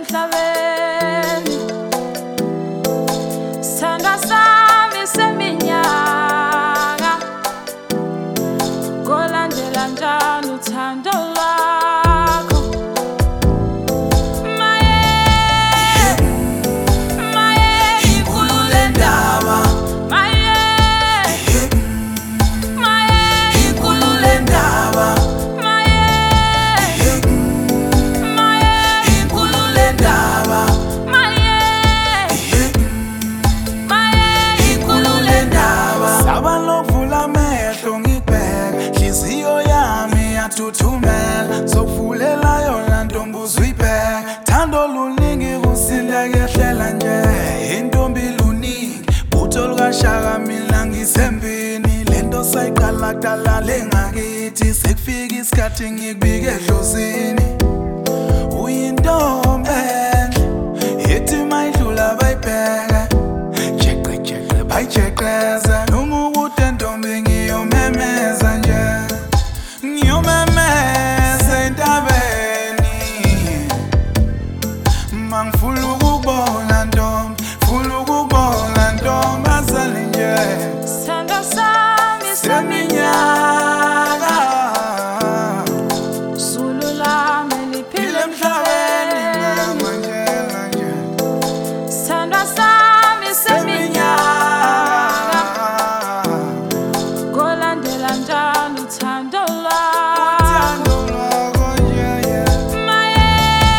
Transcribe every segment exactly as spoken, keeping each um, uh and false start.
emhlabeni. Sithandwa sami seminyaka, ngolandela njani uthando lwakho. Maye, maye, inkulu le ndaba. Maye, maye, inkulu le ndaba. Maye, maye, inkulu le ndaba. Maye, maye, inkulu le ndaba. Saba lokuvula amehlo ngibheke, nhliziyo yami yathuthumela, sokuvulela yona ntombi uzuyibheke. Thando luningi kusinda kuyehlela nje, intombi luningi butho lukaShaka mina ngisembini. Lento sayiqala kudala lengakithi, sekufika isikhathi ngikubike edlozini. Uyintombi enhle, ithi mayidlula bayibheke, jeqe jeqe bayijeqeza. Noma ukude ntombi ngiyomemeza nje, ngiyomemeza entabeni. Mangifuna ukubona ntombi, funa ukubona ntombazane nje. Sithandwa sami Seminyaka Zulu lami liphile emhlabeni emhlabeni. manje manje. Sithandwa sami seminyaka, ngolandela njani uthando lwakho. Uthando lwakho nje, yeah. Maye,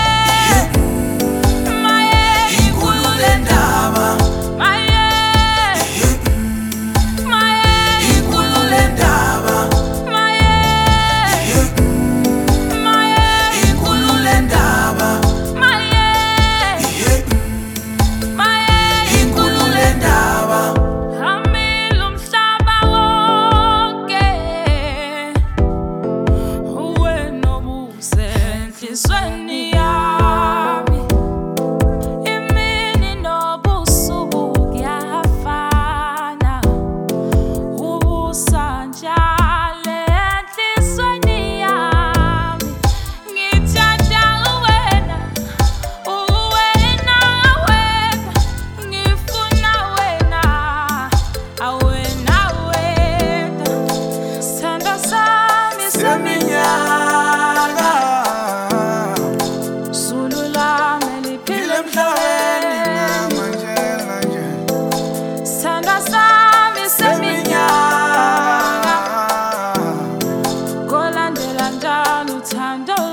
maye, inkulu le ndaba. Maye, maye, inkulu le ndaba. Maye, maye, inkulu le ndaba. Maye, maye, inkulu le ndaba. Hamile umhlaba wonke, wena obuze enhlizweni yami. Imini nobusuku kuyafana, ubusanjalo enhlizweni yami. Ngithanda wena, uwena wedwa, ngifuna wena, awena wedwa. Sithandwa sami Seminyaka Zulu lami liphile emhlabeni emhlabeni. manje manje. Sithandwa sami seminyaka, ngolandela njani uthando